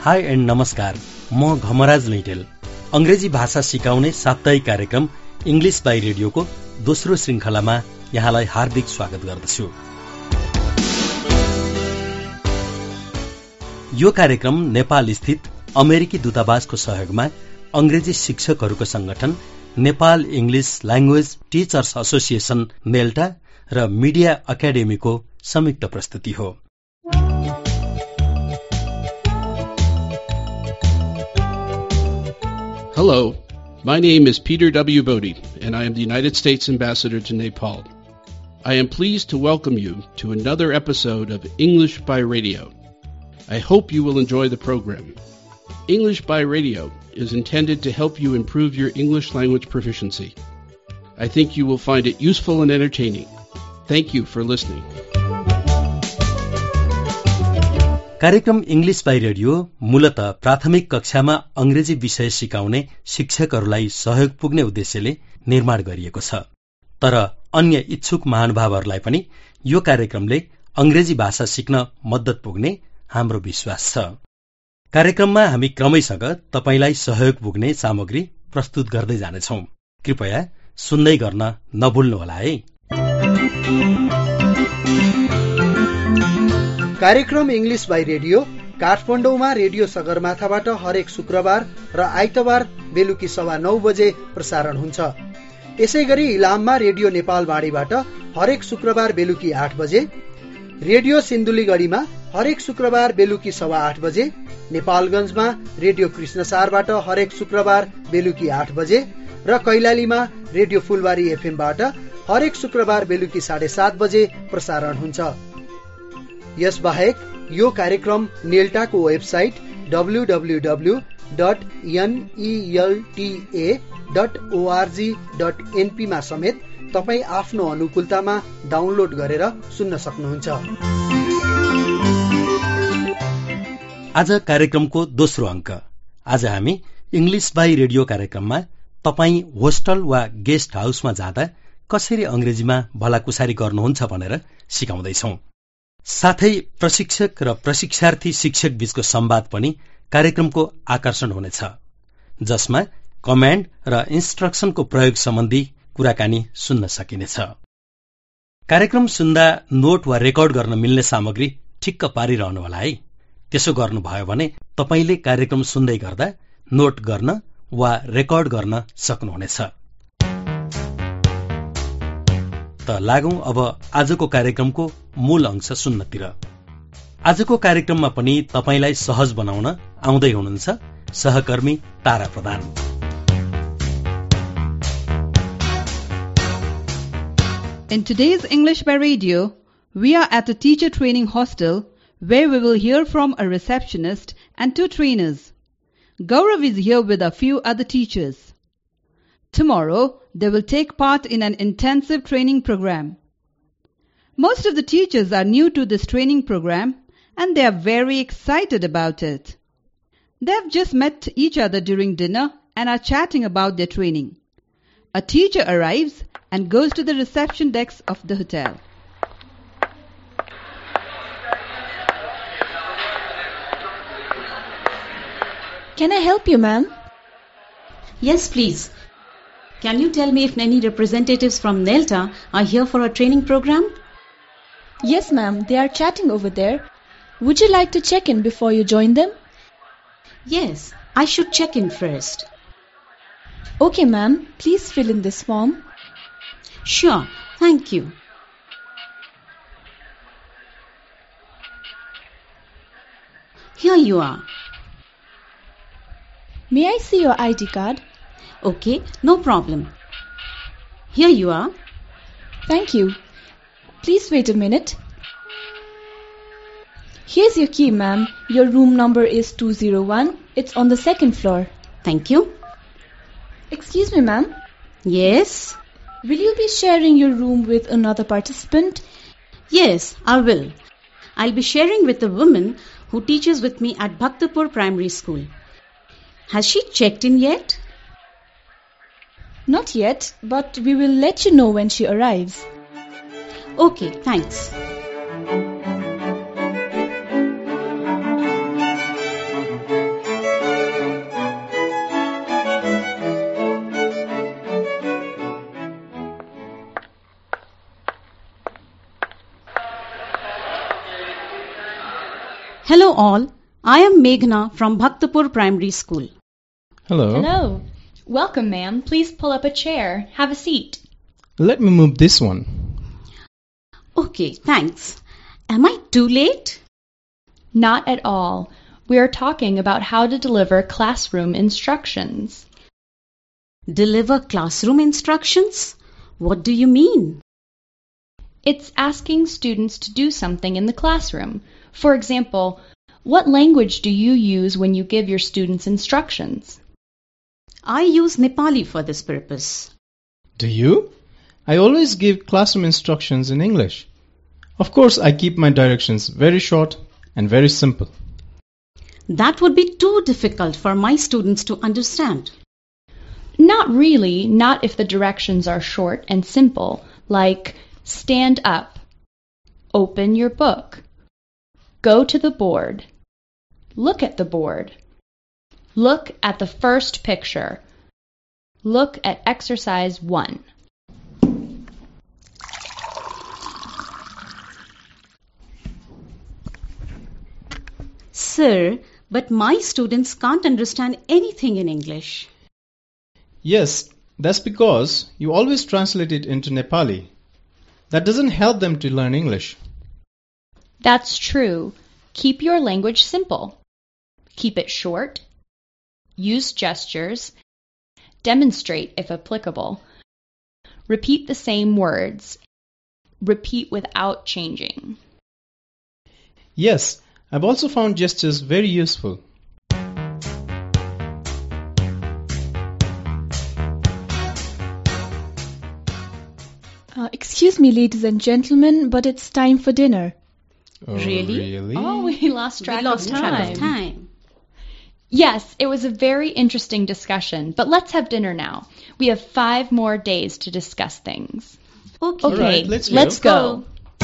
High end नमस्कार, म घमराज लैटेल। अंग्रेजी भाषा सिकाउने साप्ताहिक कार्यक्रम इंग्लिश बाई रेडियोको दोस्रो श्रृंखलामा यहाँलाई हार्दिक स्वागत गर्दछु। यो कार्यक्रम नेपाल स्थित अमेरिकी दूतावासको सहयोगमा अंग्रेजी शिक्षकहरूको संगठन Nepal English Language Teachers Association NELTA र मिडिया एकाडेमीको संयुक्त प्रस्तुति हो। Hello, my name is Peter W. Bodie, and I am the United States Ambassador to Nepal. I am pleased to welcome you to another episode of English by Radio. I hope you will enjoy the program. English by Radio is intended to help you improve your English language proficiency. I think you will find it useful and entertaining. Thank you for listening. कार्यक्रम English by Radio मूलतः प्राथमिक कक्षामा अंग्रेजी विषय सिकाउने शिक्षकहरूलाई सहयोग पुग्ने उद्देश्यले निर्माण गरिएको छ। तर अन्य इच्छुक महानुभावहरूलाई पनि यो कार्यक्रमले अंग्रेजी भाषा सिक्न मद्दत पुग्ने हाम्रो विश्वास छ। कार्यक्रममा हामी क्रमैसँग तपाईलाई सहयोग पुग्ने सामग्री प्रस्तुत गर्दै जानेछौं। कृपया सुन्दै गर्न नभुल्नुहोला है। कार्यक्रम इंग्लिश बाई रेडियो काठमाडौँमा रेडियो सगरमाथाबाट हरेक शुक्रबार र आइतबार बेलुकी 9:15 बजे प्रसारण हुन्छ। यसैगरी इलाममा रेडियो नेपालवाणीबाट हरेक शुक्रबार बेलुकी 8 बजे, रेडियो सिन्धुलीगढीमा हरेक शुक्रबार बेलुकी 8:15 बजे, नेपालगञ्जमा रेडियो कृष्णसारबाट हरेक शुक्रबार बेलुकी 8 बजे र कैलालीमा रेडियो फुलबारी एफएमबाट हरेक शुक्रबार बेलुकी 7:30 बजे प्रसारण हुन्छ। यसबाहेक यो कार्यक्रम नेल्टाको वेबसाइट www.nelta.org.np मा समेत तपाई आफ्नो अनुकूलतामा डाउनलोड गरेर सुन्न सक्नुहुन्छ। आज कार्यक्रमको दोस्रो अंक। आज हामी इंग्लिश बाई रेडियो कार्यक्रममा तपाई होस्टल वा गेस्ट हाउसमा जाँदा कसरी अंग्रेजीमा भलाकुसारी गर्नुहुन्छ भनेर सिकाउँदैछौं। साथै प्रशिक्षक र प्रशिक्षार्थी शिक्षक बीचको संवाद पनि कार्यक्रमको आकर्षण हुनेछ, जसमा कमाण्ड र इन्स्ट्रक्सनको प्रयोग सम्बन्धी कुराकानी सुन्न सकिनेछ। कार्यक्रम सुन्दा नोट वा रेकर्ड गर्न मिल्ने सामग्री ठिक्क पारिरहनुहोला है। त्यसो गर्नुभयो भने तपाईले कार्यक्रम सुन्दै गर्दा नोट गर्न वा रेकर्ड गर्न सक्नुहुनेछ। त लागौं अब आजको कार्यक्रमको मूल अंश सुन्नतिर। आजको कार्यक्रममा पनि तपाईलाई सहज बनाउन आउँदै हुनुहुन्छ सहकर्मी Tara Pradhan. In today's English by Radio, we are at a teacher training hostel where we will hear from a receptionist and 2 trainers. Gaurav is here with a few other teachers. Tomorrow, they will take part in an intensive training program. Most of the teachers are new to this training program and they are very excited about it. They have just met each other during dinner and are chatting about their training. A teacher arrives and goes to the reception desk of the hotel. Can I help you, ma'am? Yes, please. Can you tell me if any representatives from NELTA are here for a training program? Yes, ma'am. They are chatting over there. Would you like to check in before you join them? Yes, I should check in first. Okay, ma'am. Please fill in this form. Sure, thank you. Here you are. May I see your ID card? Okay, no problem. Here you are. Thank you. Please wait a minute. Here's your key, ma'am. Your room number is 201. It's on the 2nd floor. Thank you. Excuse me, ma'am. Yes? Will you be sharing your room with another participant? Yes, I will. I'll be sharing with a woman who teaches with me at Bhaktapur Primary School. Has she checked in yet? Not yet, but we will let you know when she arrives. Okay, thanks. Hello all, I am Meghna from Bhaktapur Primary School. Hello. Hello. Welcome, ma'am. Please pull up a chair. Have a seat. Let me move this one. Okay, thanks. Am I too late? Not at all. We are talking about how to deliver classroom instructions. Deliver classroom instructions? What do you mean? It's asking students to do something in the classroom. For example, what language do you use when you give your students instructions? I use Nepali for this purpose. Do you? I always give classroom instructions in English. Of course, I keep my directions very short and very simple. That would be too difficult for my students to understand. Not really, not if the directions are short and simple, like stand up, open your book, go to the board, look at the board, look at the first picture, look at exercise 1. Sir, but my students can't understand anything in English. Yes, that's because you always translate it into Nepali. That doesn't help them to learn English. That's true. Keep your language simple. Keep it short. Use gestures. Demonstrate if applicable. Repeat the same words. Repeat without changing. Yes, I've also found gestures very useful. Excuse me, ladies and gentlemen, but it's time for dinner. Oh, Really? Oh, we lost track of time. Yes, it was a very interesting discussion, but let's have dinner now. We have 5 more days to discuss things. Okay, All right, let's go.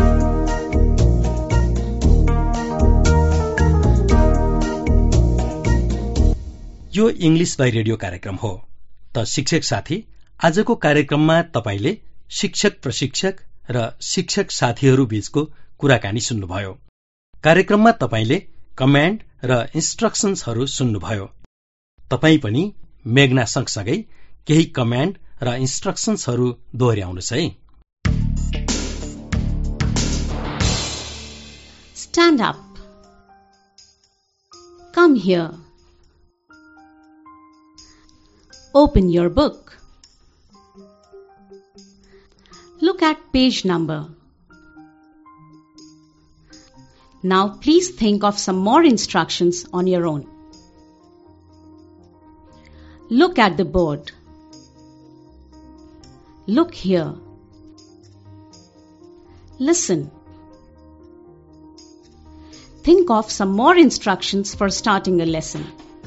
यो English by Radio कार्यक्रम हो। त शिक्षक साथी, आजको कार्यक्रममा तपाईले शिक्षक प्रशिक्षक र शिक्षक साथीहरू बीचको कुराकानी सुन्नुभयो। कार्यक्रममा तपाईले कमान्ड र इन्स्ट्रक्सन्सहरू सुन्नुभयो। तपाई पनि मेघना सँगसँगै केही कमान्ड र इन्स्ट्रक्सन्सहरू दोहोर्याउनुस् है। Stand up. Come here. Open your book. Look at page number. Now please think of some more instructions on your own. Look at the board. Look here. Listen. Think of some more instructions for starting a lesson.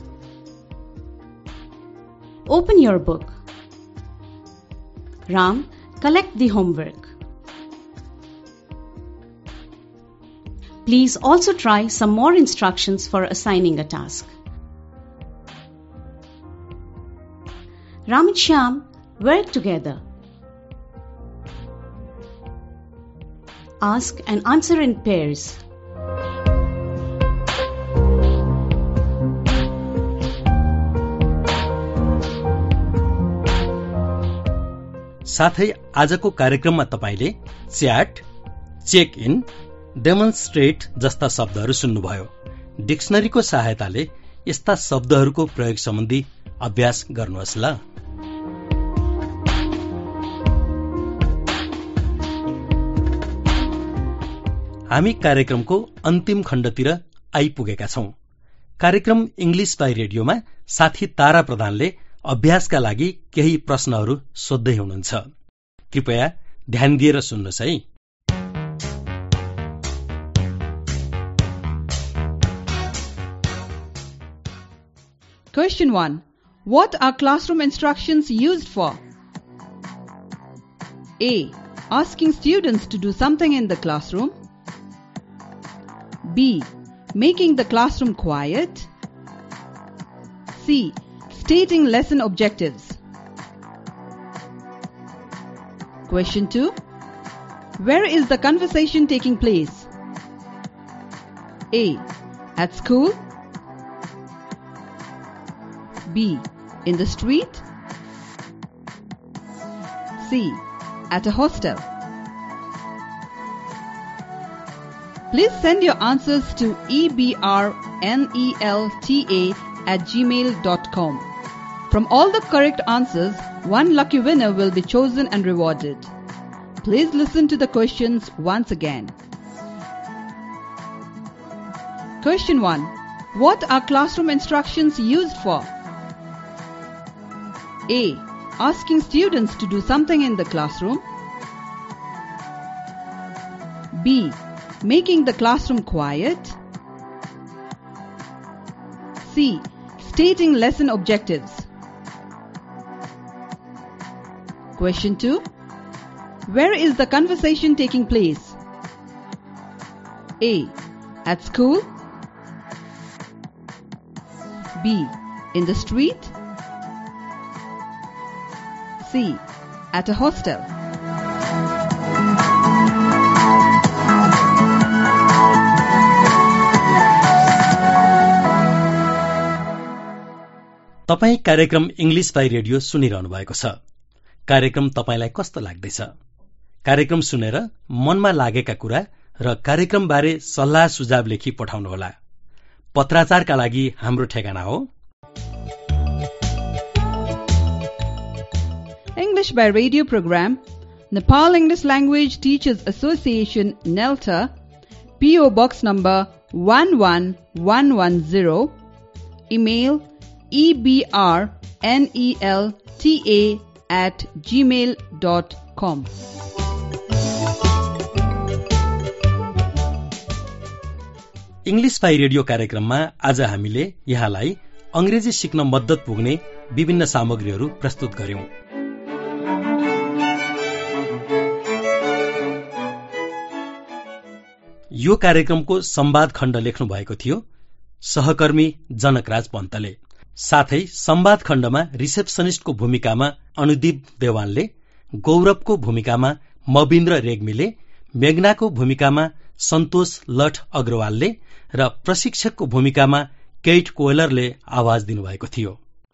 Open your book. Ram, collect the homework. Please also try some more instructions for assigning a task. Ram and Shyam, work together. Ask and answer in pairs. साथै आजको कार्यक्रममा तपाईले chat, check in, demonstrate जस्ता शब्दहरू सुन्नुभयो। डिक्सनरीको सहायताले यस्ता शब्दहरूको प्रयोग सम्बन्धी अभ्यास गर्नुहोस् ल। हामी कार्यक्रमको अन्तिम खण्डतिर आइपुगेका छौं। कार्यक्रम इंग्लिश बाई रेडियोमा साथी तारा प्रधानले अभ्यासका लागि केही प्रश्नहरू सोध्दै हुनुहुन्छ। कृपया ध्यान दिएर सुन्नुहोस् है। Question 1. What are classroom instructions used for? A. Asking students to do something in the classroom. B. Making the classroom quiet. C. Stating lesson objectives. Question 2. Where is the conversation taking place? A. At school? B. In the street? C. At a hostel? Please send your answers to ebrnelta@gmail.com. From all the correct answers, one lucky winner will be chosen and rewarded. Please listen to the questions once again. Question 1. What are classroom instructions used for? A. Asking students to do something in the classroom. B. Making the classroom quiet. C. Stating lesson objectives. Question 2. Where is the conversation taking place? A. At school. B. In the street. C. At a hostel. तपाई कार्यक्रम English by radio सुनिरहनु भएको छ। कार्यक्रम तपाईलाई कस्तो लाग्दैछ? कार्यक्रम सुनेर मनमा लागेका कुरा र कार्यक्रम बारे सल्लाह सुझाव लेखी पठाउनुहोला। पत्राचारका लागि हाम्रो ठेगाना हो English by Radio program, Nepal English Language Teachers Association, NELTA, PO Box number 11110, email ebrnelta@gmail.com. English by Radio कार्यक्रममा आज हामीले यहाँलाई अंग्रेजी सिक्न मद्दत पुग्ने विभिन्न सामग्रीहरू प्रस्तुत गर्यौं। यो कार्यक्रमको संवाद खण्ड लेख्नु भएको थियो सहकर्मी जनकराज पन्तले। साथै संवाद खण्डमा रिसेप्सनिस्टको भूमिकामा अनुदीप देवानले, गौरवको भूमिकामा मविन्द्र रेग्मीले, मेघनाको भूमिकामा सन्तोष लठ अग्रवालले र प्रशिक्षकको भूमिकामा केट कोयलरले आवाज दिनुभएको थियो।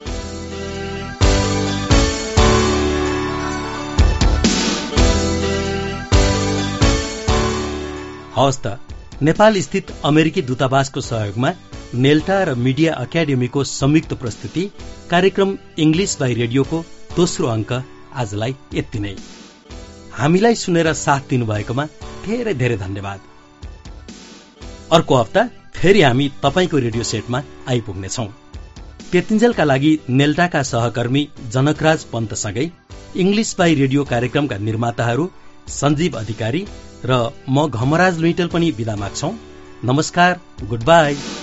हवस् त, नेपाल स्थित अमेरिकी दूतावासको सहयोगमा नेल्टा र मिडिया अकाडेमीको संयुक्त प्रस्तुति कार्यक्रम इंग्लिश बाई रेडियोको दोस्रो अंक आजलाई यति नै। हामीलाई सुनेर साथ दिनुभएकोमा धेरै धेरै धन्यवाद। अर्को हप्ता फेरि हामी तपाईको रेडियो सेटमा आइपुग्नेछौं। त्यतिन्जेलका लागि नेल्टाका सहकर्मी जनकराज पन्तसँगै इंग्लिश बाई रेडियो कार्यक्रमका निर्माताहरू सञ्जीव अधिकारी र म घमराज लुइटेल पनि बिदा माग्छौं। नमस्कार, गुड बाई।